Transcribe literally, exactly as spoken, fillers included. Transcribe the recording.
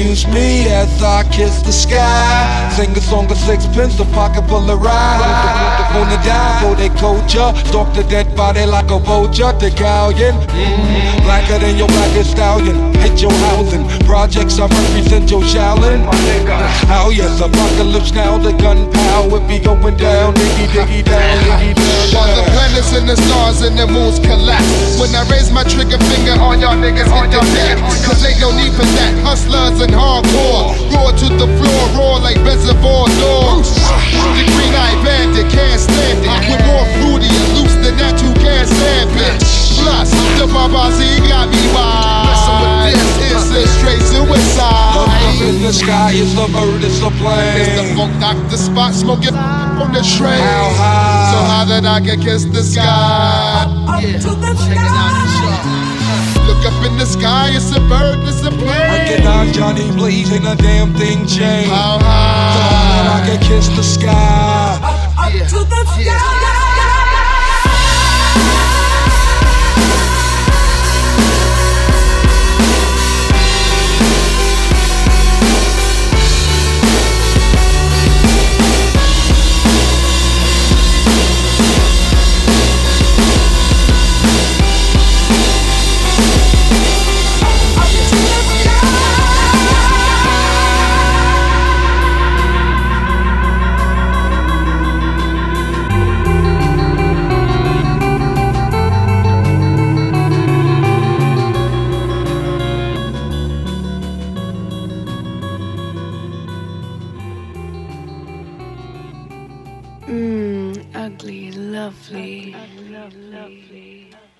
Excuse me as I kiss the sky. Sing a song of sixpence, a pocket full of rye. On the dime for they culture. Stalk the dead body like a vulture. The galleon, mm-hmm. Blacker than your blackest stallion. Hit your housing. Projects I represent your Shaolin. Oh yes, apocalypse now. The gunpowder be going down. Diggy diggy down, diggy down. While the planets and the stars and the moons collapse. When I raise my trigger finger, all y'all niggas hit the deck. Cause ain't no need for that. Hustlers and hardcore. Roar to the floor, roar like reservoir dogs. The green eye bandit can't stand it. We're more fruity and loose than that you can't stand, bitch. Plus, the Babazi got me wide. This is straight suicide. Up in the sky, it's a bird, it's a plane. It's the funk doctor spot smoking on the train. How high? So high that I can kiss the sky. Up Yeah. to the Check it out, the show. Look up in the sky, it's a bird, it's a plane. Breaking down Johnny Blaze, ain't a damn thing changed. How So high that I high? can kiss the sky. up Yeah. to the sky. Yeah. Mmm, ugly, lovely. Ugly, lovely.